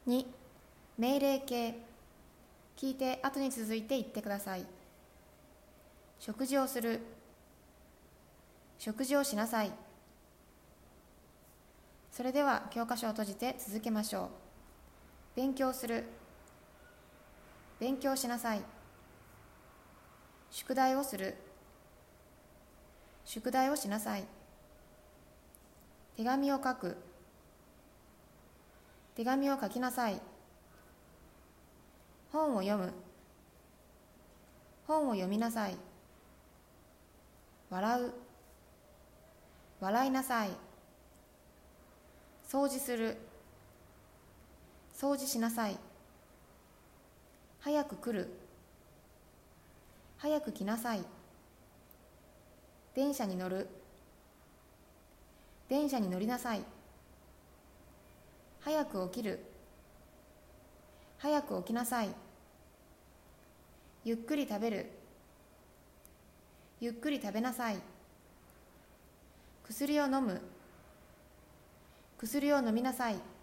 2、命令形。聞いて後に続いて言ってください。食事をする。食事をしなさい。それでは教科書を閉じて続けましょう。勉強する。勉強しなさい。宿題をする。宿題をしなさい。手紙を書く。手紙を書きなさい。本を読む。本を読みなさい。笑う。笑いなさい。掃除する。掃除しなさい。早く来る。早く来なさい。電車に乗る。電車に乗りなさい。早く起きる。早く起きなさい。ゆっくり食べる。ゆっくり食べなさい。薬を飲む。薬を飲みなさい。